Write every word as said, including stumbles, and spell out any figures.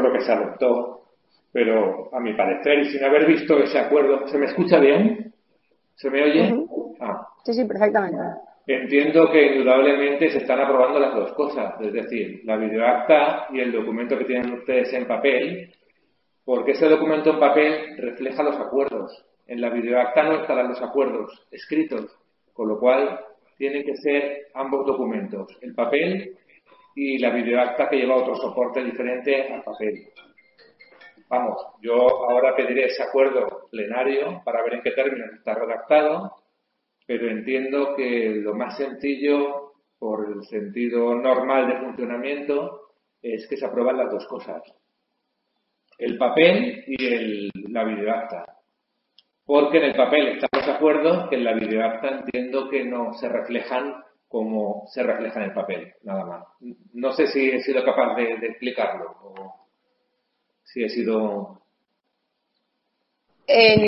acuerdo que se adoptó, pero a mi parecer, y sin haber visto ese acuerdo, ¿se me escucha bien? ¿Se me oye? Uh-huh. Ah. Sí, sí, perfectamente. Entiendo que indudablemente se están aprobando las dos cosas, es decir, la videoacta y el documento que tienen ustedes en papel, porque ese documento en papel refleja los acuerdos. En la videoacta no estarán los acuerdos escritos, con lo cual tienen que ser ambos documentos, el papel y la videoacta que lleva otro soporte diferente al papel. Vamos, yo ahora pediré ese acuerdo plenario para ver en qué términos está redactado, pero entiendo que lo más sencillo, por el sentido normal de funcionamiento, es que se aprueban las dos cosas. El papel y el, la videoacta. Porque en el papel están los acuerdos que en la videoacta entiendo que no se reflejan como se refleja en el papel, nada más. No sé si he sido capaz de, de explicarlo o si he sido... Eh,